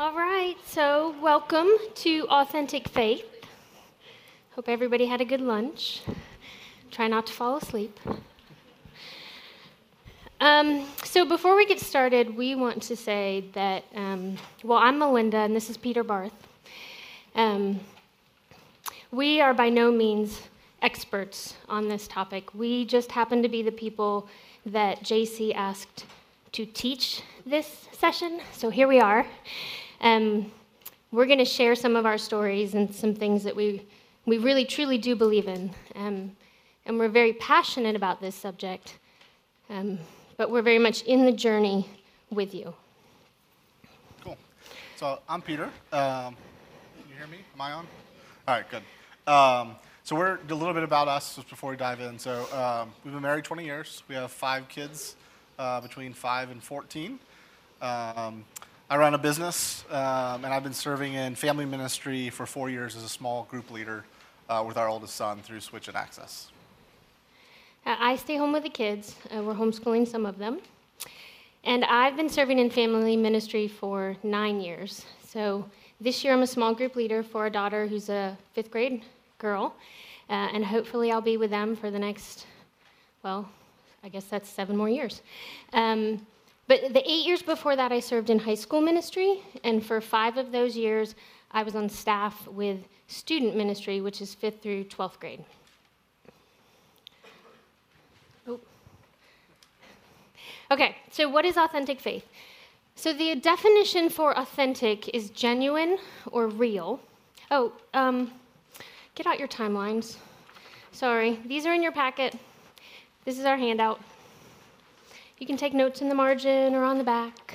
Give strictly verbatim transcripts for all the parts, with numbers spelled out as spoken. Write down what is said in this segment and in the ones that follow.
All right, so welcome to Authentic Faith. Hope everybody had a good lunch. Try not to fall asleep. Um, so before we get started, we want to say that, um, well, I'm Melinda, and this is Peter Barth. Um, we are by no means experts on this topic. We just happen to be the people that J C asked to teach this session, so here we are. Um, we're going to share some of our stories and some things that we we really truly do believe in, um, and we're very passionate about this subject, um, but we're very much in the journey with you. Cool. So I'm Peter. Um, you hear me? Am I on? All right, good. Um, so we're a little bit about us just before we dive in. So um, we've been married twenty years. We have five kids uh, between five and fourteen. Um, I run a business, um, and I've been serving in family ministry for four years as a small group leader uh, with our oldest son through Switch and Access. Uh, I stay home with the kids. Uh, we're homeschooling some of them. And I've been serving in family ministry for nine years. So this year I'm a small group leader for a daughter who's a fifth grade girl, uh, and hopefully I'll be with them for the next, well, I guess that's seven more years. Um, But the eight years before that, I served in high school ministry, and for five of those years, I was on staff with student ministry, which is fifth through twelfth grade. Oh. Okay, so what is authentic faith? So the definition for authentic is genuine or real. Oh, um, get out your timelines. Sorry, these are in your packet. This is our handout. You can take notes in the margin or on the back.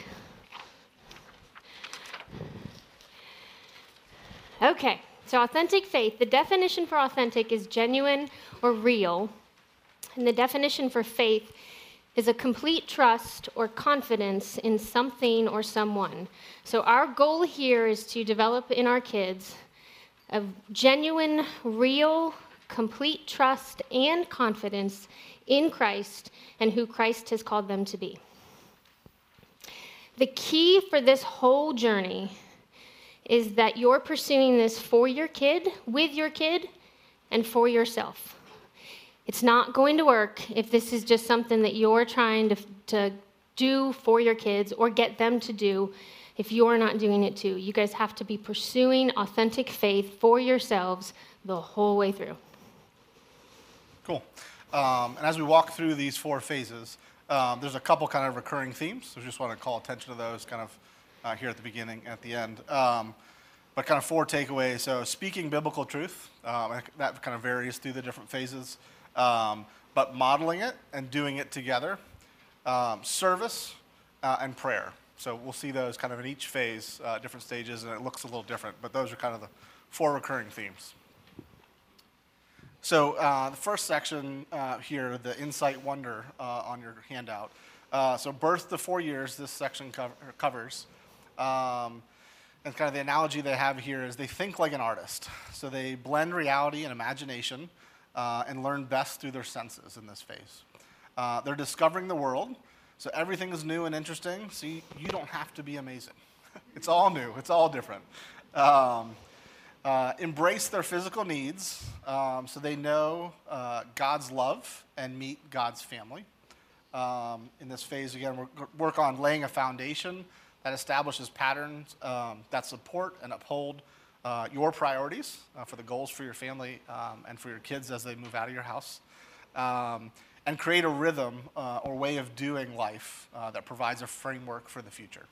Okay, so authentic faith. The definition for authentic is genuine or real. And the definition for faith is a complete trust or confidence in something or someone. So our goal here is to develop in our kids a genuine, real, complete trust and confidence in Christ and who Christ has called them to be. The key for this whole journey is that you're pursuing this for your kid, with your kid, and for yourself. It's not going to work if this is just something that you're trying to, to do for your kids or get them to do if you're not doing it too. You guys have to be pursuing authentic faith for yourselves the whole way through. Cool. Um, and as we walk through these four phases, um, there's a couple kind of recurring themes. So I just want to call attention to those kind of uh, here at the beginning and at the end. Um, but kind of four takeaways. So speaking biblical truth, um, that kind of varies through the different phases. Um, but modeling it and doing it together. Um, service uh, and prayer. So we'll see those kind of in each phase, uh, different stages, and it looks a little different. But those are kind of the four recurring themes. So uh, the first section uh, here, the Insight Wonder uh, on your handout. Uh, so birth to four years, this section co- covers. Um, and kind of the analogy they have here is they think like an artist. So they blend reality and imagination uh, and learn best through their senses in this phase. Uh, they're discovering the world. So everything is new and interesting. So you, you don't have to be amazing. It's all new. It's all different. Um, Uh, embrace their physical needs um, so they know uh, God's love and meet God's family. Um, in this phase, again, we work on laying a foundation that establishes patterns um, that support and uphold uh, your priorities uh, for the goals for your family um, and for your kids as they move out of your house. Um, and create a rhythm uh, or way of doing life uh, that provides a framework for the future.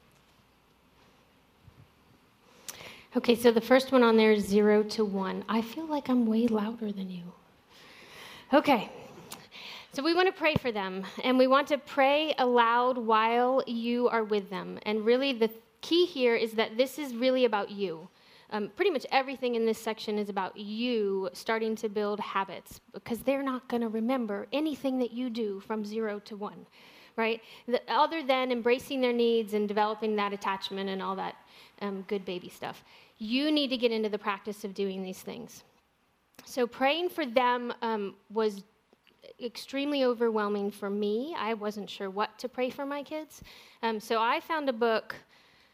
Okay, so the first one on there is zero to one. I feel like I'm way louder than you. Okay, so we want to pray for them, and we want to pray aloud while you are with them. And really the key here is that this is really about you. Um, pretty much everything in this section is about you starting to build habits, because they're not going to remember anything that you do from zero to one, right? The, other than embracing their needs and developing that attachment and all that um, good baby stuff. You need to get into the practice of doing these things. So praying for them um, was extremely overwhelming for me. I wasn't sure what to pray for my kids. Um, so I found a book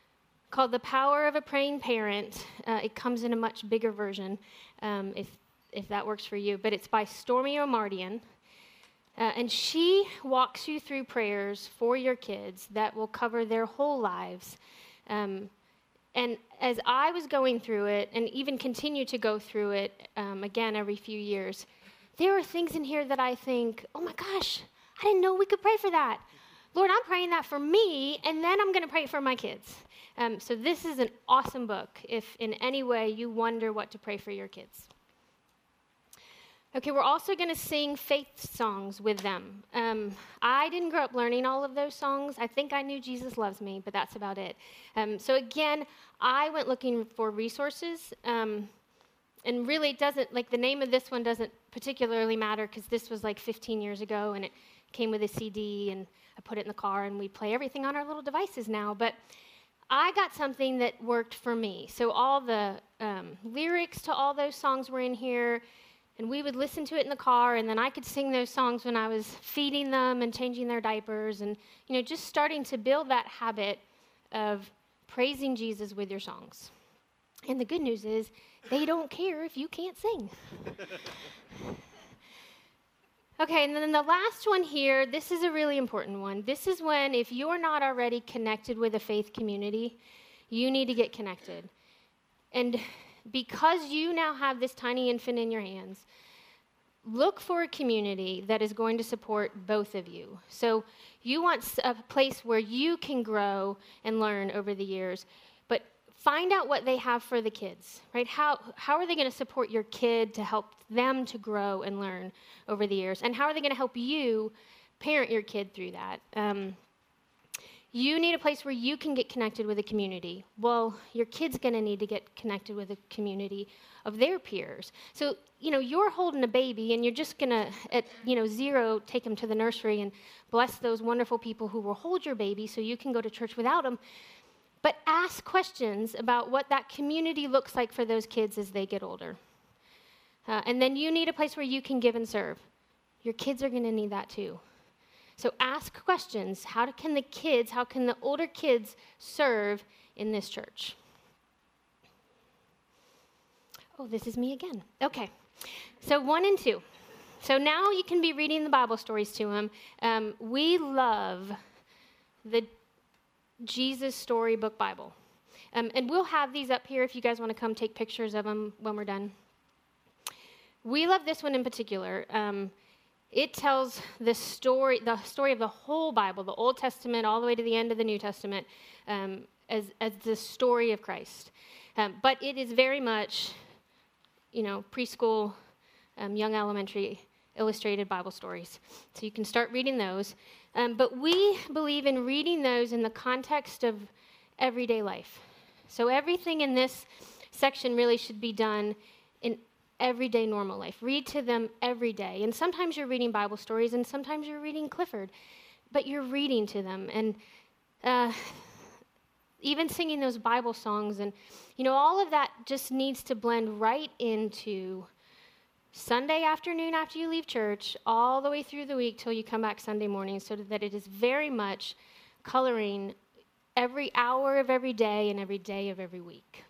called The Power of a Praying Parent. Uh, it comes in a much bigger version, um, if, if that works for you. But it's by Stormy O'Mardian. Uh, and she walks you through prayers for your kids that will cover their whole lives. Um, and as I was going through it, and even continue to go through it, um, again, every few years, there are things in here that I think, oh my gosh, I didn't know we could pray for that. Lord, I'm praying that for me, and then I'm going to pray for my kids. Um, so this is an awesome book if in any way you wonder what to pray for your kids. Okay, we're also going to sing faith songs with them. Um, I didn't grow up learning all of those songs. I think I knew Jesus loves me, but that's about it. Um, so again, I went looking for resources, um, and really it doesn't, like the name of this one doesn't particularly matter because this was like fifteen years ago, and it came with a C D, and I put it in the car, and we play everything on our little devices now. But I got something that worked for me. So all the um, lyrics to all those songs were in here. And we would listen to it in the car, and then I could sing those songs when I was feeding them and changing their diapers and, you know, just starting to build that habit of praising Jesus with your songs. And the good news is they don't care if you can't sing. Okay, and then the last one here, this is a really important one. This is when, if you're not already connected with a faith community, you need to get connected. And because you now have this tiny infant in your hands, look for a community that is going to support both of you. So you want a place where you can grow and learn over the years, but find out what they have for the kids, right? How, how are they going to support your kid to help them to grow and learn over the years? And how are they going to help you parent your kid through that? Um, You need a place where you can get connected with a community. Well, your kid's going to need to get connected with a community of their peers. So, you know, you're holding a baby, and you're just going to, at, you know, zero, take them to the nursery and bless those wonderful people who will hold your baby so you can go to church without them. But ask questions about what that community looks like for those kids as they get older. Uh, and then you need a place where you can give and serve. Your kids are going to need that too. So ask questions. How can the kids, how can the older kids serve in this church? Oh, this is me again. Okay. So one and two. So now you can be reading the Bible stories to them. Um, we love the Jesus Storybook Bible. Um, and we'll have these up here if you guys want to come take pictures of them when we're done. We love this one in particular. Um, It tells the story, the story of the whole Bible, the Old Testament all the way to the end of the New Testament, um, as, as the story of Christ. Um, but it is very much, you know, preschool, um, young elementary, illustrated Bible stories. So you can start reading those. Um, but we believe in reading those in the context of everyday life. So everything in this section really should be done in everyday normal life. Read to them every day. And sometimes you're reading Bible stories, and sometimes you're reading Clifford, but you're reading to them. And uh, even singing those Bible songs, and, you know, all of that just needs to blend right into Sunday afternoon after you leave church, all the way through the week till you come back Sunday morning, so that it is very much coloring every hour of every day and every day of every week.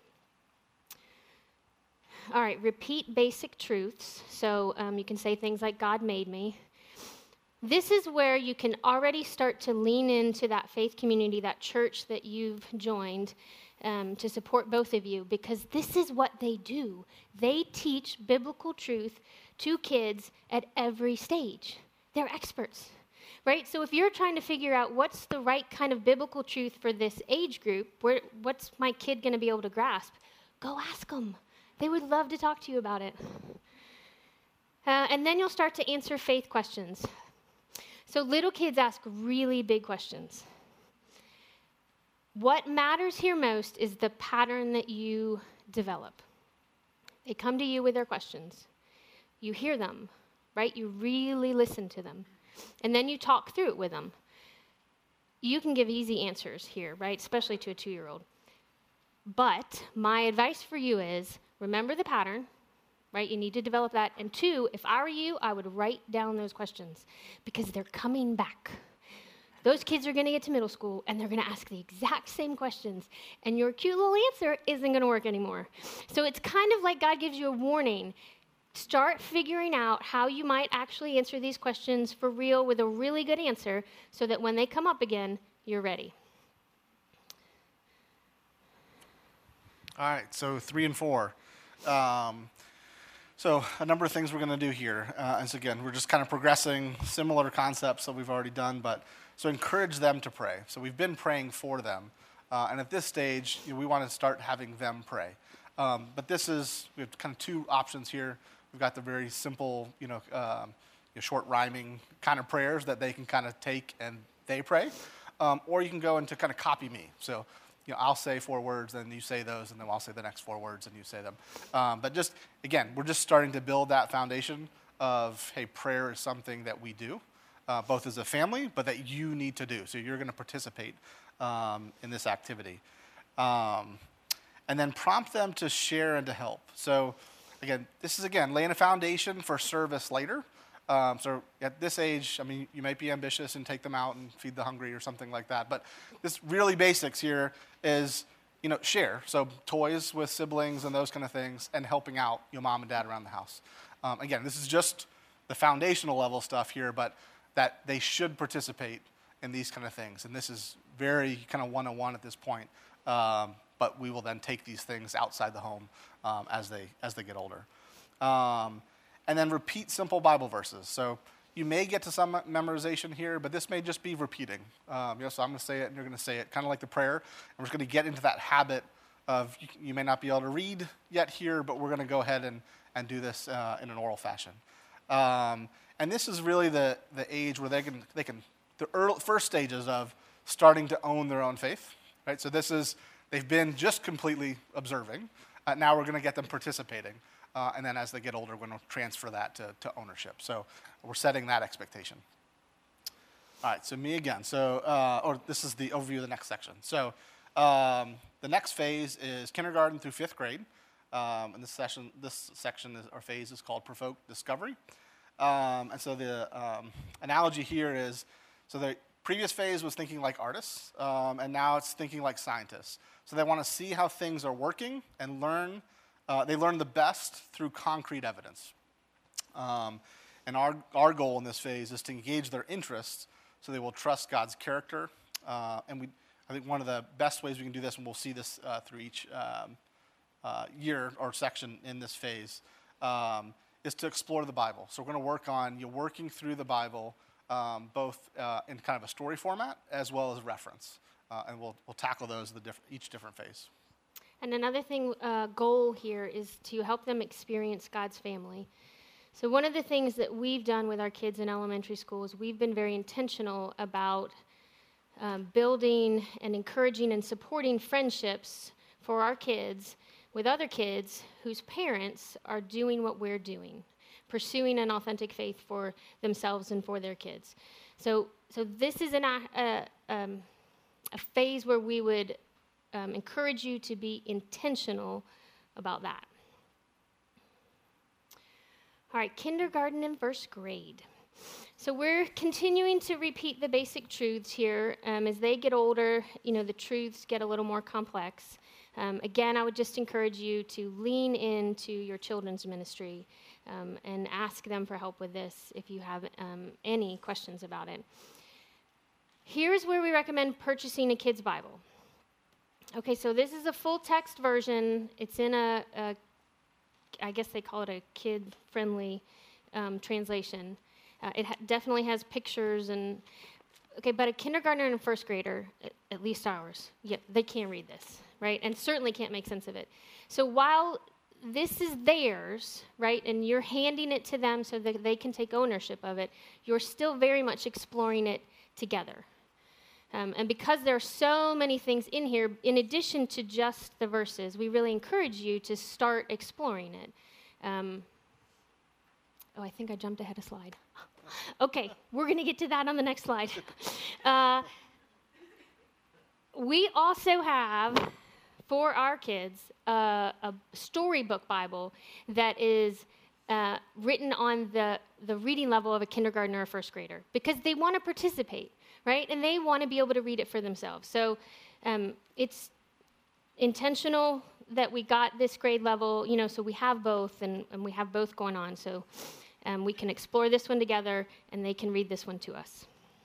All right, repeat basic truths. So um, you can say things like, God made me. This is where you can already start to lean into that faith community, that church that you've joined, um, to support both of you, because this is what they do. They teach biblical truth to kids at every stage. They're experts, right? So if you're trying to figure out what's the right kind of biblical truth for this age group, where, what's my kid going to be able to grasp, go ask them. They would love to talk to you about it. Uh, and then you'll start to answer faith questions. So little kids ask really big questions. What matters here most is the pattern that you develop. They come to you with their questions. You hear them, right? You really listen to them. And then you talk through it with them. You can give easy answers here, right? Especially to a two-year-old. But my advice for you is, remember the pattern, right? You need to develop that. And two, if I were you, I would write down those questions because they're coming back. Those kids are going to get to middle school, and they're going to ask the exact same questions, and your cute little answer isn't going to work anymore. So it's kind of like God gives you a warning. Start figuring out how you might actually answer these questions for real with a really good answer so that when they come up again, you're ready. All right, so three and four. Um, so a number of things we're going to do here. Uh, and so again, we're just kind of progressing similar concepts that we've already done, but so encourage them to pray. So we've been praying for them. Uh, and at this stage, you know, we want to start having them pray. Um, but this is, we have kind of two options here. We've got the very simple, you know, um, you know, short rhyming kind of prayers that they can kind of take and they pray. Um, or you can go into kind of copy me. So, you know, I'll say four words, then you say those, and then I'll say the next four words, and you say them. Um, but just, again, we're just starting to build that foundation of, hey, prayer is something that we do, uh, both as a family, but that you need to do. So you're going to participate um, in this activity. Um, and then prompt them to share and to help. So, again, this is, again, laying a foundation for service later. Um, so at this age, I mean, you might be ambitious and take them out and feed the hungry or something like that. But this really basics here is, you know, share. So toys with siblings and those kind of things, and helping out your mom and dad around the house. Um, again, this is just the foundational level stuff here, but that they should participate in these kind of things. And this is very kind of one-on-one at this point. Um, but we will then take these things outside the home um, as they as they get older. Um, and then repeat simple Bible verses. So you may get to some memorization here, but this may just be repeating. Um, you know, so I'm going to say it, and you're going to say it, kind of like the prayer. And we're just going to get into that habit of, you, you may not be able to read yet here, but we're going to go ahead and, and do this uh, in an oral fashion. Um, and this is really the, the age where they can, they can the early, first stages of starting to own their own faith. Right? So this is, they've been just completely observing. Uh, now we're going to get them participating. Uh, and then as they get older, we're going to transfer that to, to ownership. So we're setting that expectation. All right, so me again. So, uh, or this is the overview of the next section. So um, the next phase is kindergarten through fifth grade. Um, and this session, this section is, or phase is called Provoke Discovery. Um, and so the um, analogy here is, so the previous phase was thinking like artists, um, and now it's thinking like scientists. So they want to see how things are working and learn. Uh, they learn the best through concrete evidence. Um, and our, our goal in this phase is to engage their interests so they will trust God's character. Uh, and we, I think one of the best ways we can do this, and we'll see this uh, through each um, uh, year or section in this phase, um, is to explore the Bible. So we're going to work on you know, working through the Bible, um, both uh, in kind of a story format as well as reference. Uh, and we'll, we'll tackle those in the diff- each different phase. And another thing, uh, goal here is to help them experience God's family. So one of the things that we've done with our kids in elementary school is we've been very intentional about um, building and encouraging and supporting friendships for our kids with other kids whose parents are doing what we're doing, pursuing an authentic faith for themselves and for their kids. So, so this is an, uh, um, a phase where we would Um, encourage you to be intentional about that. All right, kindergarten and first grade. So we're continuing to repeat the basic truths here. Um, as they get older, you know, the truths get a little more complex. Um, again, I would just encourage you to lean into your children's ministry um, and ask them for help with this if you have um, any questions about it. Here's where we recommend purchasing a kid's Bible. Okay, so this is a full text version. It's in a, a I guess they call it a kid-friendly um, translation. Uh, it ha- definitely has pictures and, okay, but a kindergartner and a first grader, at, at least ours, yeah, they can't read this, right? And certainly can't make sense of it. So while this is theirs, right, and you're handing it to them so that they can take ownership of it, you're still very much exploring it together. Um, and because there are so many things in here, in addition to just the verses, we really encourage you to start exploring it. Um, oh, I think I jumped ahead a slide. Okay, we're going to get to that on the next slide. Uh, we also have, for our kids, uh, a storybook Bible that is uh, written on the, the reading level of a kindergartner or first grader, because they want to participate. right? And they want to be able to read it for themselves. So um, it's intentional that we got this grade level, you know, so we have both, and, and we have both going on. So um, we can explore this one together, and they can read this one to us.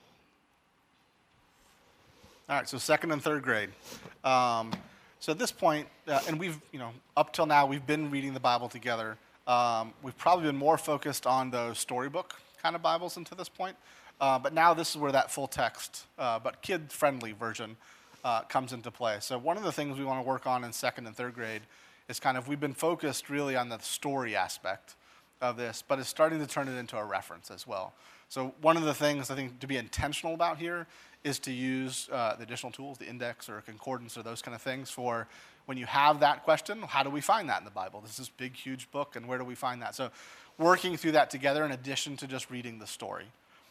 All right, so second and third grade. Um, so at this point, uh, and we've, you know, up till now, we've been reading the Bible together. Um, we've probably been more focused on those storybook kind of Bibles until this point. Uh, but now this is where that full text, uh, but kid-friendly version uh, comes into play. So one of the things we want to work on in second and third grade is kind of, we've been focused really on the story aspect of this, but it's starting to turn it into a reference as well. So one of the things I think to be intentional about here is to use uh, the additional tools, the index or concordance or those kind of things for when you have that question, how do we find that in the Bible? This is this big, huge book, and where do we find that? So working through that together in addition to just reading the story.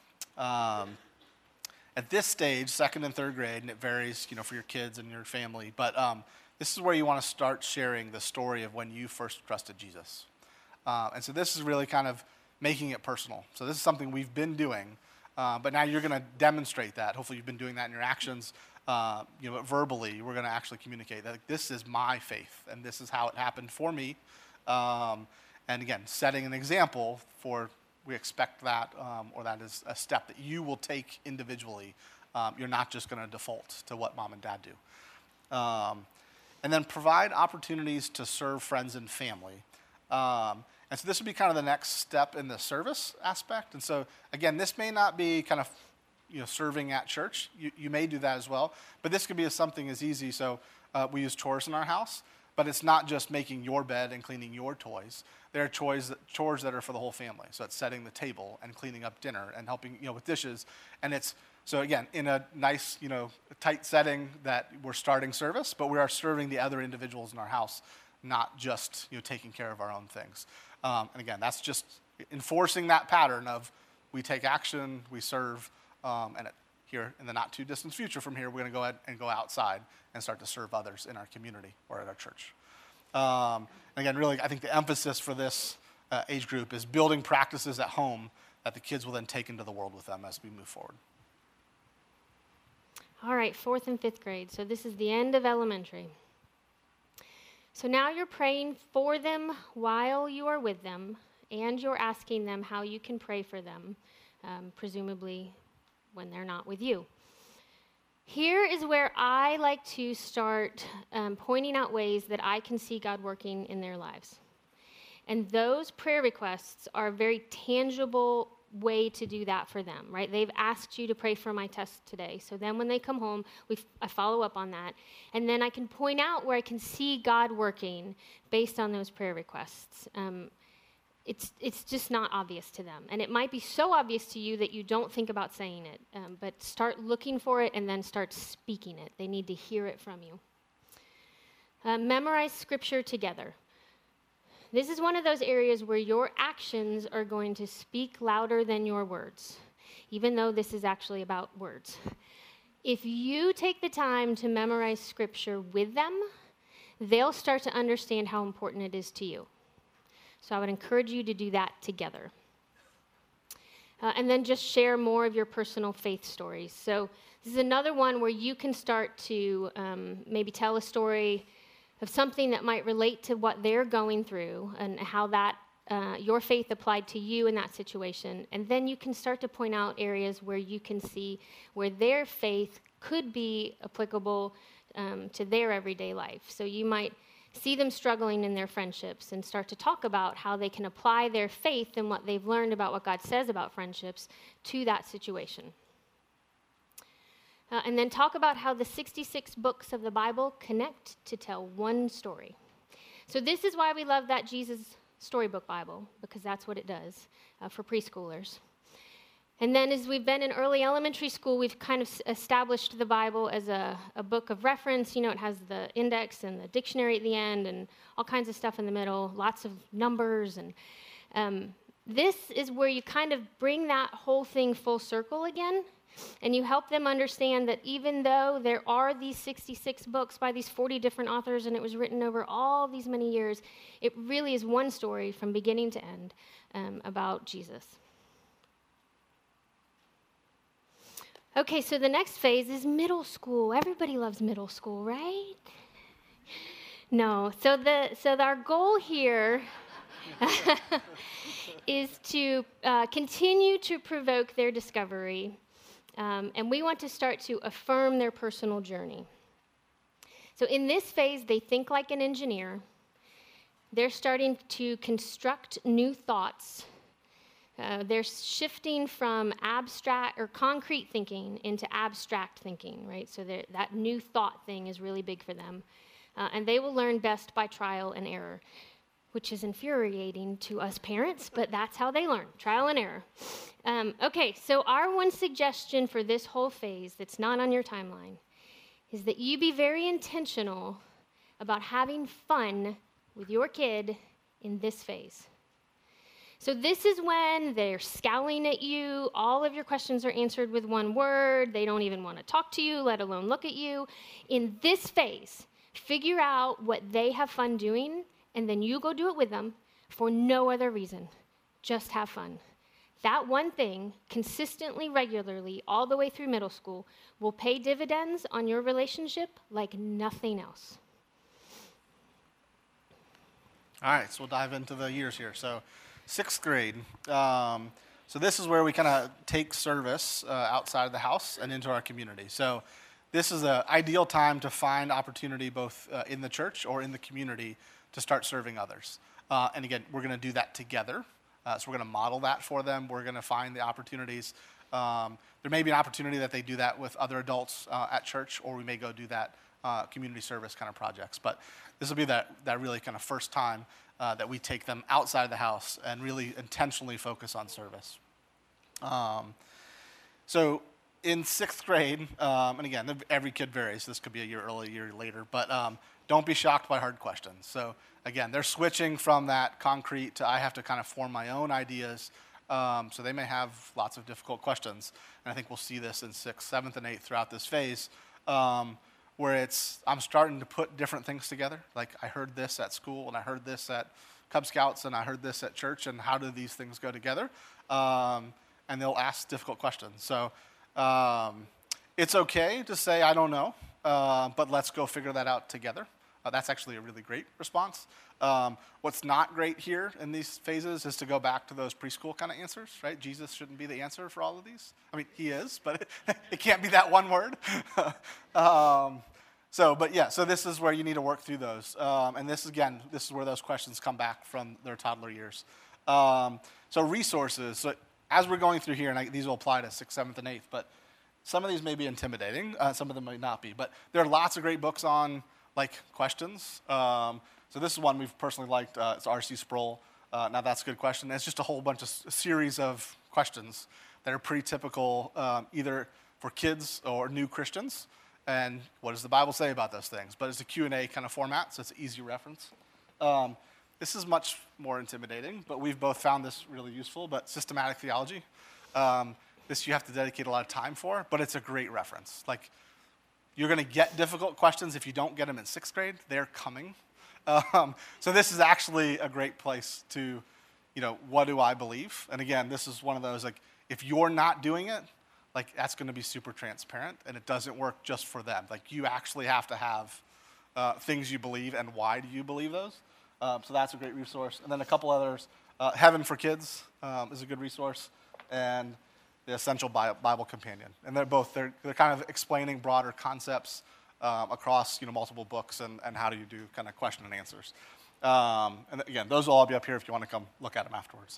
Um, at this stage, second and third grade, and it varies, you know, for your kids and your family, but um, this is where you want to start sharing the story of when you first trusted Jesus. Uh, and so this is really kind of making it personal. So this is something we've been doing, uh, but now you're going to demonstrate that. Hopefully you've been doing that in your actions, uh, you know, verbally. We're going to actually communicate that like, this is my faith, and this is how it happened for me. Um, and again, setting an example for we expect that, um, or that is a step that you will take individually. Um, you're not just going to default to what mom and dad do. Um, and then provide opportunities to serve friends and family. Um, and so this would be kind of the next step in the service aspect. And so, again, this may not be kind of, you know, serving at church. You, you may do that as well. But this could be something as easy. So uh, we use chores in our house. But it's not just making your bed and cleaning your toys. There are chores that, chores that are for the whole family. So it's setting the table and cleaning up dinner and helping, you know, with dishes. And it's, so again, in a nice, you know, tight setting that we're starting service, but we are serving the other individuals in our house, not just, you know, taking care of our own things. Um, and again, that's just enforcing that pattern of we take action, we serve, um, and it, here in the not too distant future from here, we're going to go ahead and go outside and start to serve others in our community or at our church. Um, and again, really, I think the emphasis for this uh, age group is building practices at home that the kids will then take into the world with them as we move forward. All right, fourth and fifth grade. So this is the end of elementary. So now you're praying for them while you are with them, and you're asking them how you can pray for them, um, presumably when they're not with you. Here is where I like to start um, pointing out ways that I can see God working in their lives. And those prayer requests are a very tangible way to do that for them, right? They've asked you to pray for my test today. So then when they come home, we f- I follow up on that. And then I can point out where I can see God working based on those prayer requests. Um, It's it's just not obvious to them. And it might be so obvious to you that you don't think about saying it. Um, but start looking for it and then start speaking it. They need to hear it from you. Uh, memorize scripture together. This is one of those areas where your actions are going to speak louder than your words, even though this is actually about words. If you take the time to memorize scripture with them, they'll start to understand how important it is to you. So I would encourage you to do that together. Uh, and then just share more of your personal faith stories. So this is another one where you can start to um, maybe tell a story of something that might relate to what they're going through and how that uh, your faith applied to you in that situation. And then you can start to point out areas where you can see where their faith could be applicable um, to their everyday life. So you might see them struggling in their friendships and start to talk about how they can apply their faith and what they've learned about what God says about friendships to that situation. Uh, and then talk about how the sixty-six books of the Bible connect to tell one story. So this is why we love that Jesus Storybook Bible, because that's what it does uh, for preschoolers. And then as we've been in early elementary school, we've kind of established the Bible as a, a book of reference. You know, it has the index and the dictionary at the end and all kinds of stuff in the middle, lots of numbers. And um, this is where you kind of bring that whole thing full circle again, and you help them understand that even though there are these sixty-six books by these forty different authors, and it was written over all these many years, it really is one story from beginning to end um, about Jesus. Okay, so the next phase is middle school. Everybody loves middle school, right? No. So the so our goal here is to uh, continue to provoke their discovery, um, and we want to start to affirm their personal journey. So in this phase, they think like an engineer. They're starting to construct new thoughts. Uh, they're shifting from abstract or concrete thinking into abstract thinking, right? So that new thought thing is really big for them. Uh, and they will learn best by trial and error, which is infuriating to us parents, but that's how they learn, trial and error. Um, okay, so our one suggestion for this whole phase that's not on your timeline is that you be very intentional about having fun with your kid in this phase. So this is when they're scowling at you, all of your questions are answered with one word, they don't even want to talk to you, let alone look at you. In this phase, figure out what they have fun doing, and then you go do it with them for no other reason. Just have fun. That one thing, consistently, regularly, all the way through middle school, will pay dividends on your relationship like nothing else. All right, so we'll dive into the years here. So sixth grade. Um, so this is where we kind of take service uh, outside of the house and into our community. So this is an ideal time to find opportunity both uh, in the church or in the community to start serving others. Uh, and again, we're going to do that together. Uh, so we're going to model that for them. We're going to find the opportunities. Um, there may be an opportunity that they do that with other adults uh, at church, or we may go do that uh, community service kind of projects. But this will be that, that really kind of first time Uh, that we take them outside of the house and really intentionally focus on service. Um, so in sixth grade, um, and again, every kid varies. This could be a year early, a year later, but um, don't be shocked by hard questions. So again, they're switching from that concrete to I have to kind of form my own ideas. Um, so they may have lots of difficult questions. And I think we'll see this in sixth, seventh, and eighth throughout this phase. Um, where it's, I'm starting to put different things together. Like, I heard this at school, and I heard this at Cub Scouts, and I heard this at church, and how do these things go together? Um, and they'll ask difficult questions. So um, it's okay to say, I don't know, uh, but let's go figure that out together. Uh, that's actually a really great response. Um, what's not great here in these phases is to go back to those preschool kind of answers, right? Jesus shouldn't be the answer for all of these. I mean, he is, but it, it can't be that one word. um, so, but yeah, so this is where you need to work through those. Um, and this, again, this is where those questions come back from their toddler years. Um, so resources. So as we're going through here, and I, these will apply to sixth, seventh, and eighth, but some of these may be intimidating. Uh, some of them may not be. But there are lots of great books on, like, questions. Um, so this is one we've personally liked. Uh, it's R C Sproul. Uh, now, that's a good question. It's just a whole bunch of s- a series of questions that are pretty typical, um, either for kids or new Christians. And what does the Bible say about those things? But it's a Q and A kind of format, so it's an easy reference. Um, this is much more intimidating, but we've both found this really useful. But systematic theology, um, this you have to dedicate a lot of time for, but it's a great reference. Like, you're going to get difficult questions if you don't get them in sixth grade. They're coming. Um, so this is actually a great place to, you know, what do I believe? And again, this is one of those, like, if you're not doing it, like, that's going to be super transparent, and it doesn't work just for them. Like, you actually have to have uh, things you believe, and why do you believe those? Um, so that's a great resource. And then a couple others. Uh, Heaven for Kids um, is a good resource, and the Essential Bible Companion. And they're both, they're, they're kind of explaining broader concepts um, across, you know, multiple books and, and how do you do kind of question and answers. Um, and again, those will all be up here if you want to come look at them afterwards.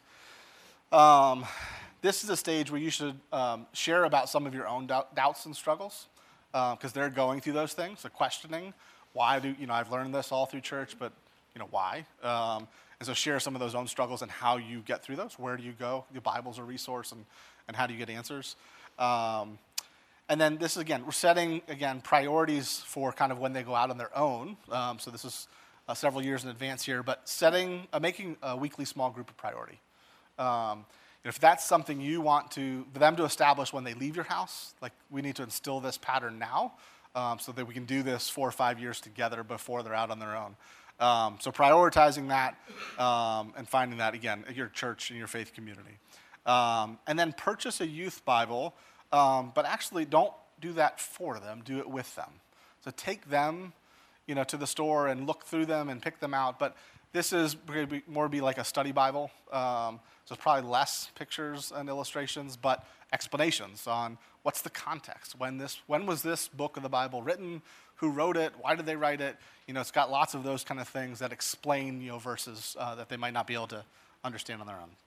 Um, this is a stage where you should um, share about some of your own doubt, doubts and struggles because uh, they're going through those things, so questioning, why do, you know, I've learned this all through church, but, you know, why? Um, and so share some of those own struggles and how you get through those. Where do you go? The Bible's a resource, and and how do you get answers? Um, and then this is, again, we're setting, again, priorities for kind of when they go out on their own. Um, so this is uh, several years in advance here, but setting, uh, making a weekly small group a priority. Um, if that's something you want to, for them to establish when they leave your house, like, we need to instill this pattern now um, so that we can do this four or five years together before they're out on their own. Um, so prioritizing that um, and finding that, again, at your church and your faith community. Um, and then purchase a youth Bible Um, but actually, don't do that for them. Do it with them. So take them, you know, to the store and look through them and pick them out. But this is going to be more be like a study Bible. Um, so it's probably less pictures and illustrations, but explanations on what's the context. When this, when was this book of the Bible written? Who wrote it? Why did they write it? You know, it's got lots of those kind of things that explain, you know, verses uh, that they might not be able to understand on their own.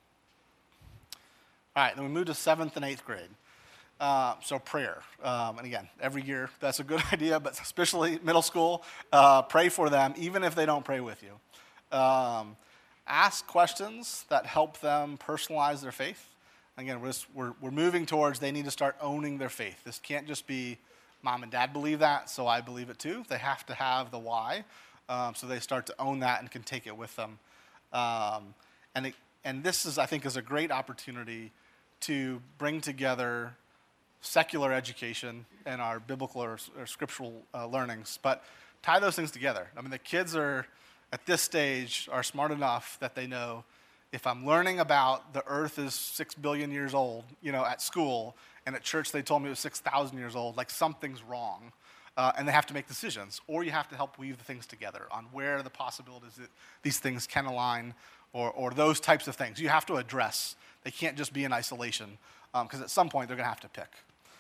All right, then we move to seventh and eighth grade. Uh, so prayer, um, and again, every year that's a good idea, but especially middle school, uh, pray for them, even if they don't pray with you. Um, ask questions that help them personalize their faith. Again, we're, just, we're, we're moving towards they need to start owning their faith. This can't just be mom and dad believe that, so I believe it too. They have to have the why, um, so they start to own that and can take it with them. Um, and it, and this is, I think, is a great opportunity to bring together secular education and our biblical or, or scriptural uh, learnings, but tie those things together. I mean, the kids are, at this stage, are smart enough that they know if I'm learning about the earth is six billion years old, you know, at school, and at church they told me it was six thousand years old, like something's wrong, uh, and they have to make decisions, or you have to help weave the things together on where the possibilities that these things can align, or, or those types of things. You have to address. They can't just be in isolation, because um, at some point they're going to have to pick.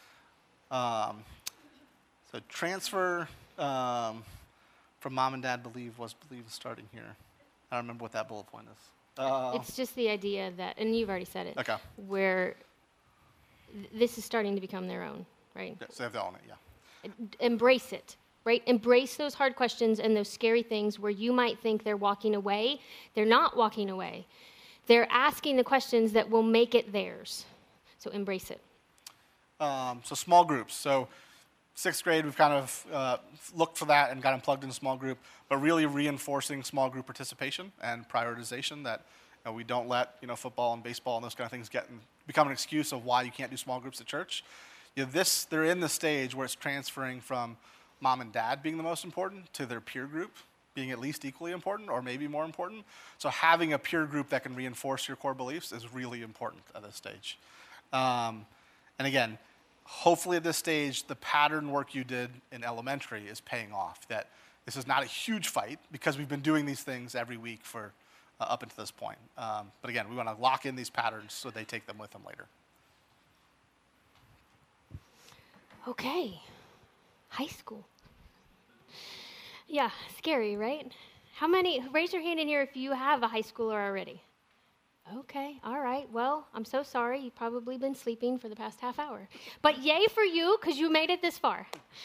Um, so transfer um, from mom and dad believe was believe is starting here. I don't remember what that bullet point is. Uh, it's just the idea that, and you've already said it, okay. where th- this is starting to become their own, right? Yeah, so they have to own it, yeah. Embrace it, right? Embrace those hard questions and those scary things where you might think they're walking away. They're not walking away. They're asking the questions that will make it theirs. So embrace it. Um, so small groups. So sixth grade, we've kind of uh, looked for that and got them plugged in a small group, but really reinforcing small group participation and prioritization that you know, we don't let you know football and baseball and those kind of things get in, become an excuse of why you can't do small groups at church. You know, this they're in the stage where it's transferring from mom and dad being the most important to their peer group being at least equally important or maybe more important. So having a peer group that can reinforce your core beliefs is really important at this stage. Um, and again, hopefully at this stage, the pattern work you did in elementary is paying off, that this is not a huge fight because we've been doing these things every week for uh, up until this point. Um, but again, we want to lock in these patterns so they take them with them later. Okay, high school. Yeah, scary, right? How many, raise your hand in here if you have a high schooler already. Okay, all right. Well, I'm so sorry. You've probably been sleeping for the past half hour. But yay for you, because you made it this far.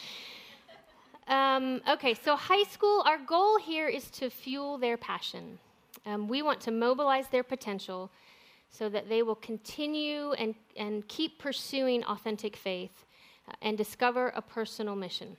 Um, okay, so high school, our goal here is to fuel their passion. Um, we want to mobilize their potential so that they will continue and, and keep pursuing authentic faith uh, and discover a personal mission.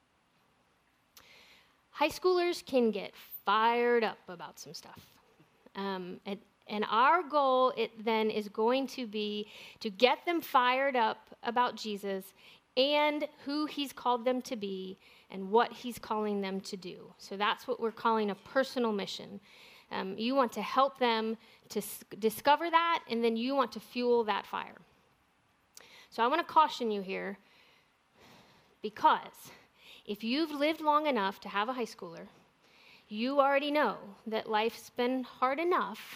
High schoolers can get fired up about some stuff. Um, and, and our goal it then is going to be to get them fired up about Jesus and who he's called them to be and what he's calling them to do. So that's what we're calling a personal mission. Um, you want to help them to s- discover that, and then you want to fuel that fire. So I want to caution you here, because if you've lived long enough to have a high schooler, you already know that life's been hard enough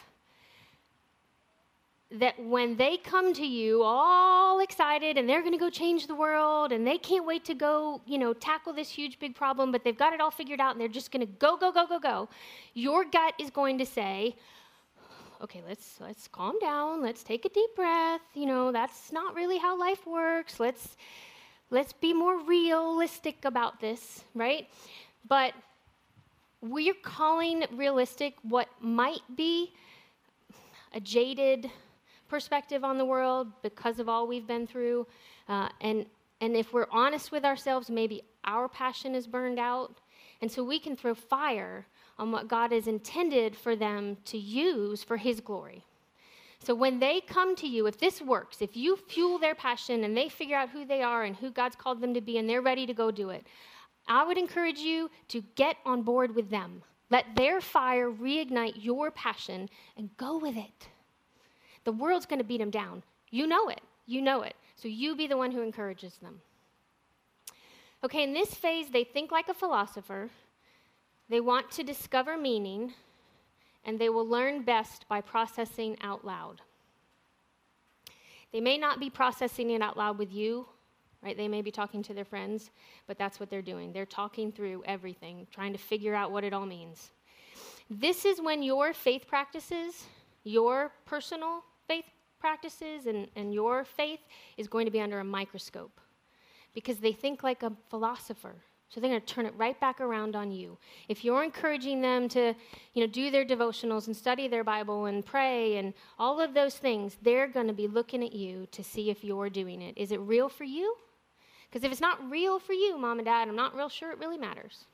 that when they come to you all excited and they're going to go change the world and they can't wait to go, you know, tackle this huge big problem, but they've got it all figured out and they're just going to go, go, go, go, go, your gut is going to say, okay, let's let's calm down. Let's take a deep breath. You know, that's not really how life works. Let's let's be more realistic about this, right? But we're calling realistic what might be a jaded perspective on the world because of all we've been through. Uh, and, and if we're honest with ourselves, maybe our passion is burned out. And so we can throw fire on what God has intended for them to use for his glory. So when they come to you, if this works, if you fuel their passion and they figure out who they are and who God's called them to be and they're ready to go do it, I would encourage you to get on board with them. Let their fire reignite your passion and go with it. The world's going to beat them down. You know it. You know it. So you be the one who encourages them. Okay, in this phase, they think like a philosopher. They want to discover meaning, and they will learn best by processing out loud. They may not be processing it out loud with you, right? They may be talking to their friends, but that's what they're doing. They're talking through everything, trying to figure out what it all means. This is when your faith practices, your personal faith practices and, and your faith is going to be under a microscope because they think like a philosopher. So they're going to turn it right back around on you. If you're encouraging them to, you know, do their devotionals and study their Bible and pray and all of those things, they're going to be looking at you to see if you're doing it. Is it real for you? Because if it's not real for you, Mom and Dad, I'm not real sure it really matters.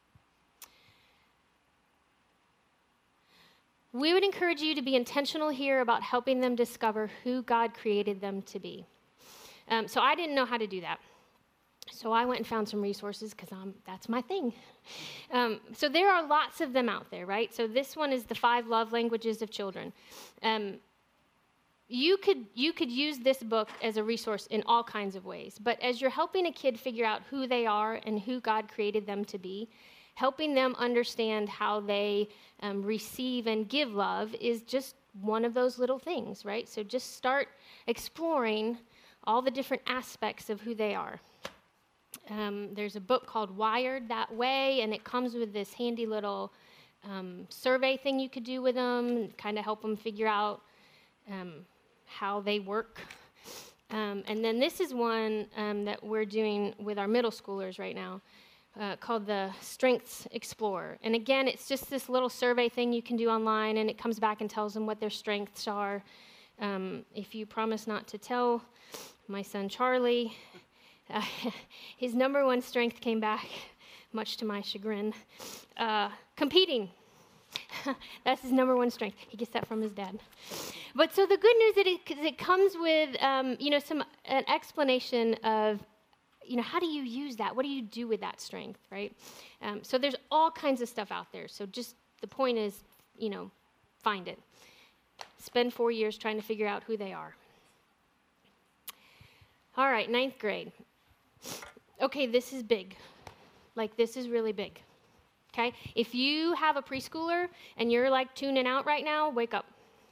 We would encourage you to be intentional here about helping them discover who God created them to be. Um, so I didn't know how to do that. So I went and found some resources because that's my thing. Um, so there are lots of them out there, right? So this one is the five love languages of children. Um, you could you could use this book as a resource in all kinds of ways. But as you're helping a kid figure out who they are and who God created them to be, helping them understand how they um, receive and give love is just one of those little things, right? So just start exploring all the different aspects of who they are. Um, there's a book called Wired That Way, and it comes with this handy little um, survey thing you could do with them, kind of help them figure out um, how they work. Um, and then this is one um, that we're doing with our middle schoolers right now, uh, called the Strengths Explorer. And again, it's just this little survey thing you can do online, and it comes back and tells them what their strengths are. Um, if you promise not to tell my son Charlie, Uh, his number one strength came back, much to my chagrin. Uh, competing. That's his number one strength. He gets that from his dad. But so the good news is it, it comes with, um, you know, some an explanation of, you know, how do you use that? What do you do with that strength, right? Um, so there's all kinds of stuff out there. So just the point is, you know, find it. Spend four years trying to figure out who they are. All right, ninth grade. Okay, this is big. Like, this is really big. Okay? If you have a preschooler and you're, like, tuning out right now, wake up.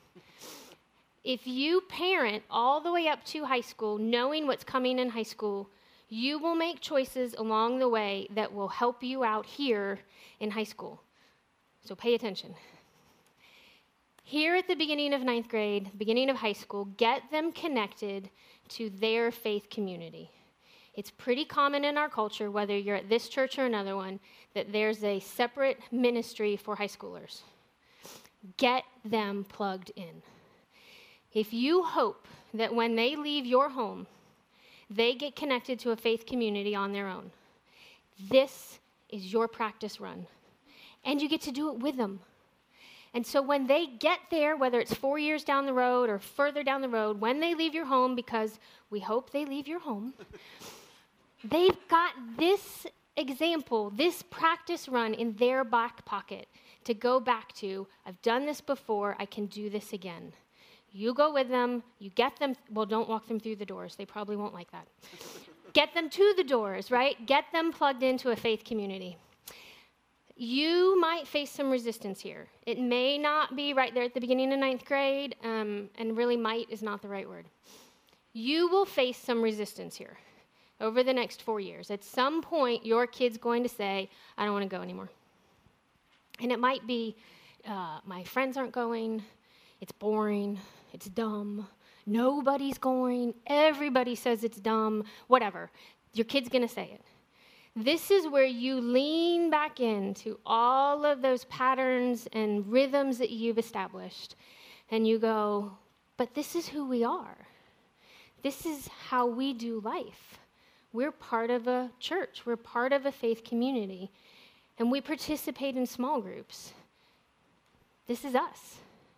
If you parent all the way up to high school, knowing what's coming in high school, you will make choices along the way that will help you out here in high school. So pay attention. Here at the beginning of ninth grade, beginning of high school, get them connected to their faith community. It's pretty common in our culture, whether you're at this church or another one, that there's a separate ministry for high schoolers. Get them plugged in. If you hope that when they leave your home, they get connected to a faith community on their own, this is your practice run. And you get to do it with them. And so when they get there, whether it's four years down the road or further down the road, when they leave your home, because we hope they leave your home, they've got this example, this practice run in their back pocket to go back to. I've done this before, I can do this again. You go with them, you get them, well, don't walk them through the doors. They probably won't like that. Get them to the doors, right? Get them plugged into a faith community. You might face some resistance here. It may not be right there at the beginning of ninth grade, um, and really might is not the right word. You will face some resistance here over the next four years. At some point, your kid's going to say, I don't want to go anymore. And it might be, uh, my friends aren't going, it's boring, it's dumb, nobody's going, everybody says it's dumb, whatever. Your kid's going to say it. This is where you lean back into all of those patterns and rhythms that you've established, and you go, but this is who we are. This is how we do life. We're part of a church. We're part of a faith community, and we participate in small groups. This is us.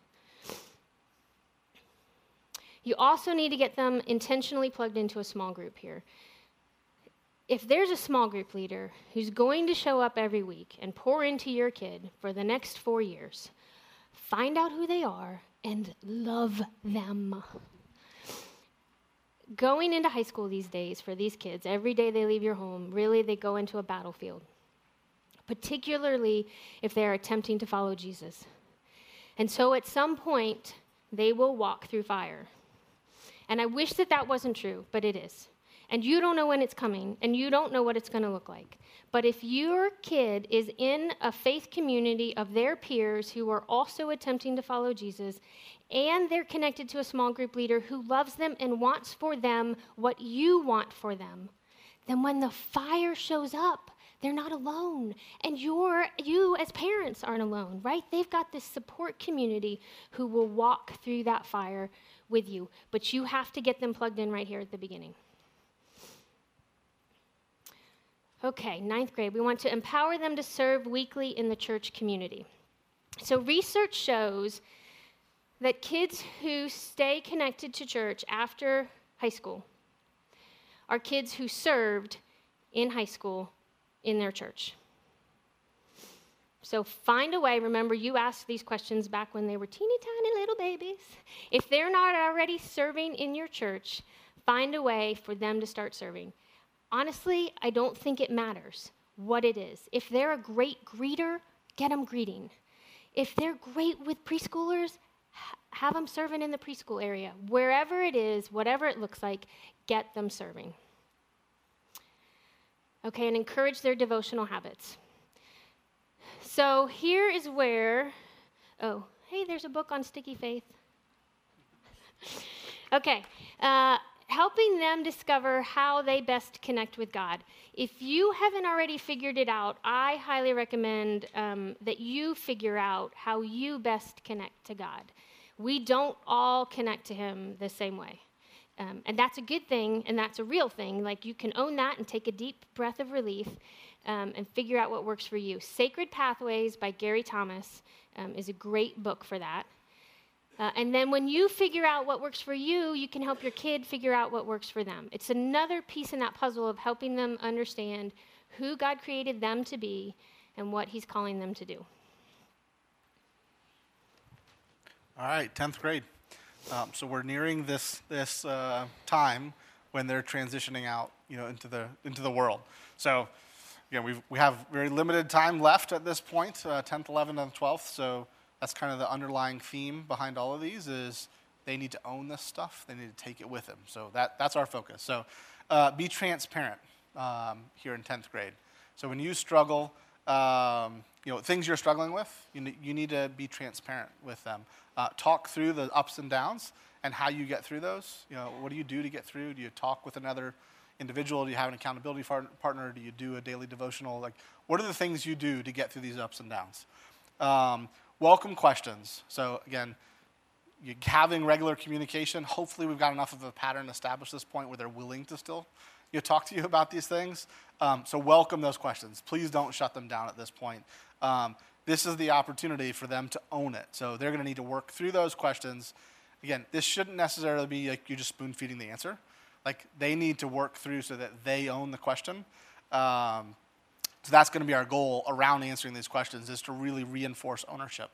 You also need to get them intentionally plugged into a small group here. If there's a small group leader who's going to show up every week and pour into your kid for the next four years, find out who they are and love them. going into high school these days for these kids, every day they leave your home, really they go into a battlefield, particularly if they're attempting to follow Jesus. And so at some point, they will walk through fire. And I wish that that wasn't true, but it is. And you don't know when it's coming, and you don't know what it's going to look like. But if your kid is in a faith community of their peers who are also attempting to follow Jesus, and they're connected to a small group leader who loves them and wants for them what you want for them, then when the fire shows up, they're not alone. And you're, you as parents aren't alone, right? They've got this support community who will walk through that fire with you. But you have to get them plugged in right here at the beginning. Okay, ninth grade. We want to empower them to serve weekly in the church community. So research shows that kids who stay connected to church after high school are kids who served in high school in their church. So find a way. Remember, you asked these questions back when they were teeny tiny little babies. If they're not already serving in your church, find a way for them to start serving. Honestly, I don't think it matters what it is. If they're a great greeter, get them greeting. If they're great with preschoolers, have them serving in the preschool area. Wherever it is, whatever it looks like, get them serving. Okay, and encourage their devotional habits. So here is where, oh, hey, there's a book on sticky faith. Okay, uh, helping them discover how they best connect with God. If you haven't already figured it out, I highly recommend um, that you figure out how you best connect to God. We don't all connect to him the same way. Um, and that's a good thing, and that's a real thing. Like, you can own that and take a deep breath of relief um, and figure out what works for you. Sacred Pathways by Gary Thomas um, is a great book for that. Uh, and then when you figure out what works for you, you can help your kid figure out what works for them. It's another piece in that puzzle of helping them understand who God created them to be and what he's calling them to do. All right, tenth grade. Um, so we're nearing this this uh, time when they're transitioning out, you know, into the into the world. So, again, we we have very limited time left at this point, uh, tenth, eleventh, and twelfth. So that's kind of the underlying theme behind all of these is they need to own this stuff. They need to take it with them. So that that's our focus. So uh, be transparent um, here in tenth grade. So when you struggle, um, you know, things you're struggling with, you ne- you need to be transparent with them. Uh, talk through the ups and downs and how you get through those. You know, what do you do to get through? Do you talk with another individual? Do you have an accountability far- partner? Do you do a daily devotional? Like, what are the things you do to get through these ups and downs? Um, welcome questions. So again, you having regular communication. Hopefully, we've got enough of a pattern established at this point where they're willing to still, you know, talk to you about these things. Um, so welcome those questions. Please don't shut them down at this point. Um, This is the opportunity for them to own it. So they're going to need to work through those questions. Again, this shouldn't necessarily be like you're just spoon-feeding the answer. Like, they need to work through so that they own the question. Um, so that's going to be our goal around answering these questions, is to really reinforce ownership.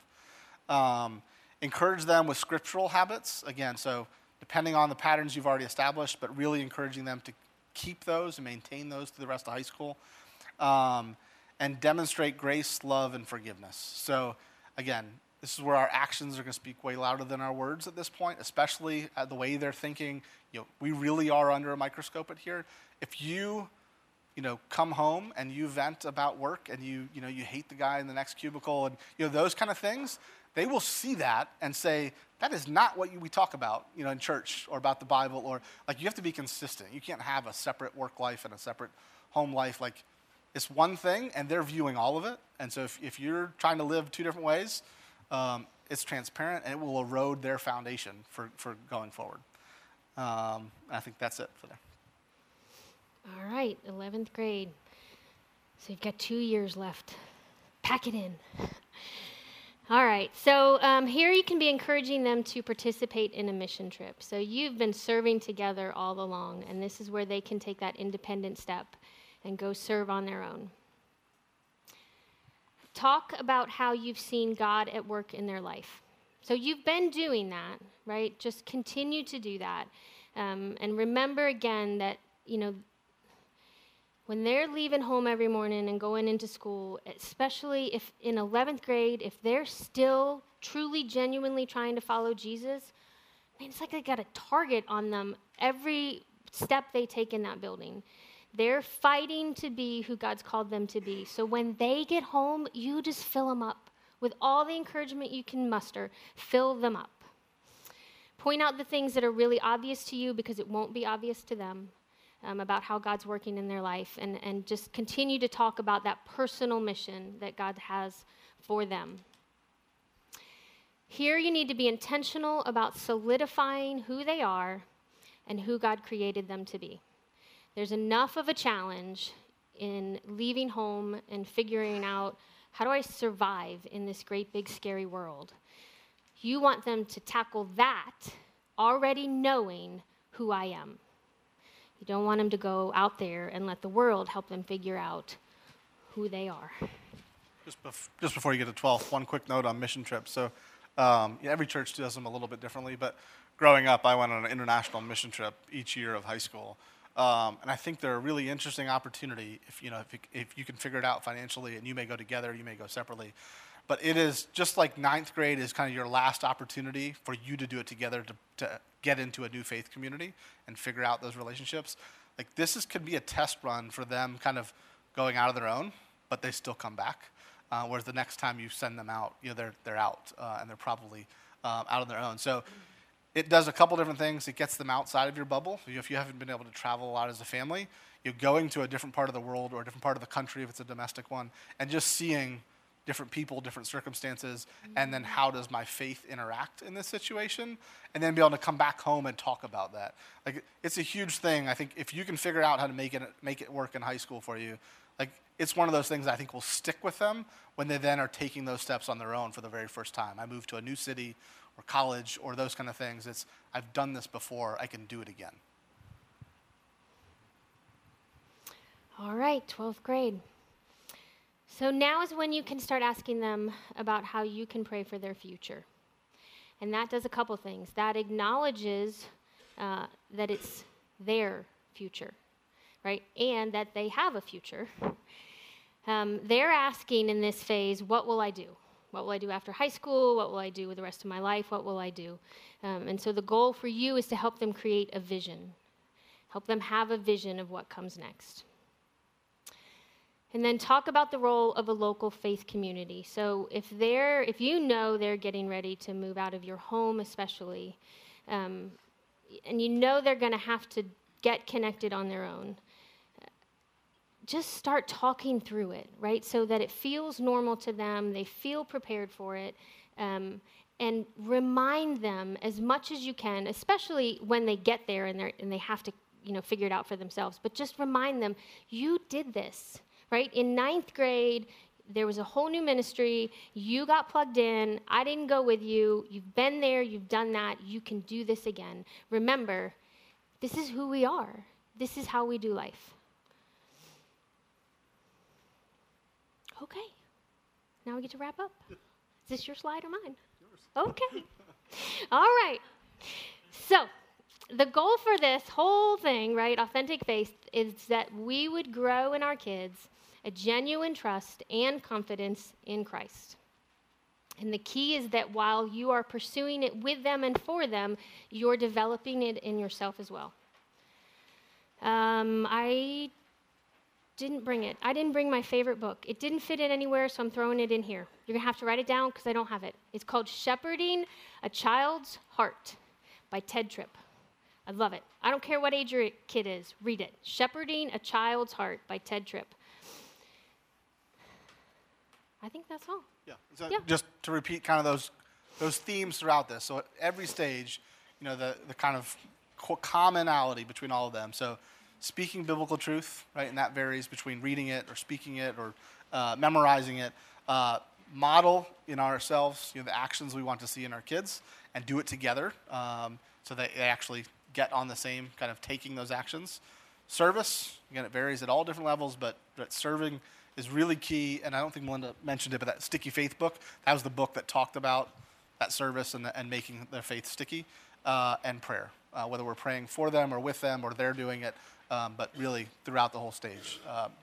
Um, encourage them with scriptural habits. Again, so depending on the patterns you've already established, but really encouraging them to keep those and maintain those through the rest of high school. Um, and demonstrate grace, love, and forgiveness. So, again, this is where our actions are going to speak way louder than our words at this point, especially at the way they're thinking. You know, we really are under a microscope at here. If you, you know, come home and you vent about work and you, you know, you hate the guy in the next cubicle and, you know, those kind of things, they will see that and say, that is not what we talk about, you know, in church or about the Bible, or, like, you have to be consistent. You can't have a separate work life and a separate home life. Like, it's one thing, and they're viewing all of it. And so if, if you're trying to live two different ways, um, it's transparent, and it will erode their foundation for, for going forward. Um, I think that's it for them. All right, eleventh grade. So you've got two years left. Pack it in. All right, so um, here you can be encouraging them to participate in a mission trip. So you've been serving together all along, and this is where they can take that independent step and go serve on their own. Talk about how you've seen God at work in their life. So you've been doing that, right? Just continue to do that. Um, and remember again that, you know, when they're leaving home every morning and going into school, especially if in eleventh grade, if they're still truly, genuinely trying to follow Jesus, man, it's like they got a target on them every step they take in that building. They're fighting to be who God's called them to be. So when they get home, you just fill them up with all the encouragement you can muster. Fill them up. Point out the things that are really obvious to you because it won't be obvious to them. Um, about how God's working in their life, and, and just continue to talk about that personal mission that God has for them. Here you need to be intentional about solidifying who they are and who God created them to be. There's enough of a challenge in leaving home and figuring out, how do I survive in this great, big, scary world? You want them to tackle that already knowing who I am. You don't want them to go out there and let the world help them figure out who they are. Just, bef- just before you get to twelfth, one quick note on mission trips. So um, yeah, every church does them a little bit differently, but growing up, I went on an international mission trip each year of high school. Um, and I think they're a really interesting opportunity if, you know, if you, if you can figure it out financially, and you may go together, you may go separately. But it is just like ninth grade is kind of your last opportunity for you to do it together to, to get into a new faith community and figure out those relationships. Like this is could be a test run for them kind of going out of their own, but they still come back. Uh, whereas the next time you send them out, you know, they're they're out uh, and they're probably um, out on their own. So it does a couple different things. It gets them outside of your bubble. If you haven't been able to travel a lot as a family, you're going to a different part of the world or a different part of the country if it's a domestic one, and just seeing different people, different circumstances, and then how does my faith interact in this situation, and then be able to come back home and talk about that. Like it's a huge thing. I think if you can figure out how to make it make it work in high school for you, like it's one of those things I think will stick with them when they then are taking those steps on their own for the very first time. I moved to a new city or college or those kind of things. It's I've done this before, I can do it again. All right, twelfth grade. So now is when you can start asking them about how you can pray for their future. And that does a couple things. That acknowledges uh, that it's their future, right? And that they have a future. Um, they're asking in this phase, what will I do? What will I do after high school? What will I do with the rest of my life? What will I do? Um, and so the goal for you is to help them create a vision. Help them have a vision of what comes next. And then talk about the role of a local faith community. So if they're, if you know they're getting ready to move out of your home especially, um, and you know they're going to have to get connected on their own, just start talking through it, right? So that it feels normal to them, they feel prepared for it, um, and remind them as much as you can, especially when they get there and, they're, and they have to, you know, figure it out for themselves. But just remind them, you did this. Right? In ninth grade, there was a whole new ministry. You got plugged in. I didn't go with you. You've been there. You've done that. You can do this again. Remember, this is who we are. This is how we do life. Okay. Now we get to wrap up. Is this your slide or mine? Yours. Okay. All right. So, the goal for this whole thing, right, Authentic Faith, is that we would grow in our kids a genuine trust and confidence in Christ. And the key is that while you are pursuing it with them and for them, you're developing it in yourself as well. Um, I didn't bring it. I didn't bring my favorite book. It didn't fit in anywhere, so I'm throwing it in here. You're going to have to write it down because I don't have it. It's called Shepherding a Child's Heart by Ted Tripp. I love it. I don't care what age your kid is. Read it. Shepherding a Child's Heart by Ted Tripp. I think that's all. Yeah. So yeah. Just to repeat kind of those those themes throughout this. So at every stage, you know, the, the kind of co- commonality between all of them. So speaking biblical truth, right, and that varies between reading it or speaking it or uh, memorizing it. Uh, model in ourselves, you know, the actions we want to see in our kids and do it together um, so that they actually get on the same kind of taking those actions. Service, again, it varies at all different levels, but, but serving is really key, and I don't think Melinda mentioned it, but that Sticky Faith book, that was the book that talked about that service and, the, and making their faith sticky, uh, and prayer. uh, whether we're praying for them or with them or they're doing it, um, but really throughout the whole stage. Uh,